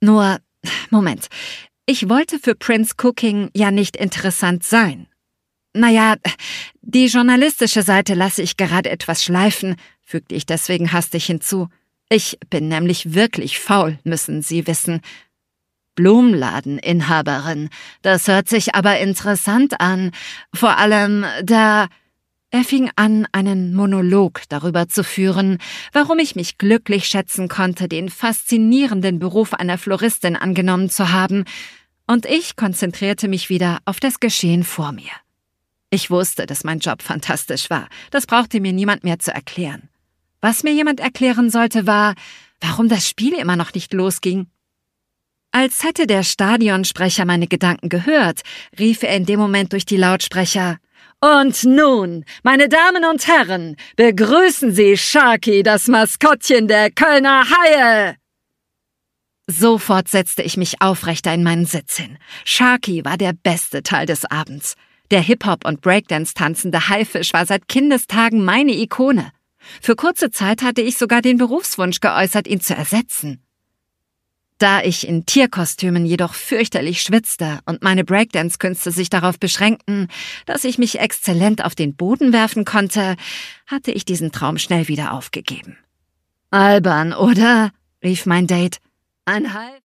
Nur, Moment, ich wollte für Prince Cooking ja nicht interessant sein. Naja, die journalistische Seite lasse ich gerade etwas schleifen, fügte ich deswegen hastig hinzu. Ich bin nämlich wirklich faul, müssen Sie wissen. Blumenladeninhaberin, das hört sich aber interessant an. Vor allem da... Er fing an, einen Monolog darüber zu führen, warum ich mich glücklich schätzen konnte, den faszinierenden Beruf einer Floristin angenommen zu haben, und ich konzentrierte mich wieder auf das Geschehen vor mir. Ich wusste, dass mein Job fantastisch war, das brauchte mir niemand mehr zu erklären. Was mir jemand erklären sollte, war, warum das Spiel immer noch nicht losging. Als hätte der Stadionsprecher meine Gedanken gehört, rief er in dem Moment durch die Lautsprecher: Und nun, meine Damen und Herren, begrüßen Sie Sharky, das Maskottchen der Kölner Haie! Sofort setzte ich mich aufrechter in meinen Sitz hin. Sharky war der beste Teil des Abends. Der Hip-Hop- und Breakdance-tanzende Haifisch war seit Kindestagen meine Ikone. Für kurze Zeit hatte ich sogar den Berufswunsch geäußert, ihn zu ersetzen. Da ich in Tierkostümen jedoch fürchterlich schwitzte und meine Breakdance-Künste sich darauf beschränkten, dass ich mich exzellent auf den Boden werfen konnte, hatte ich diesen Traum schnell wieder aufgegeben. »Albern, oder?«, rief mein Date. »Ein Hai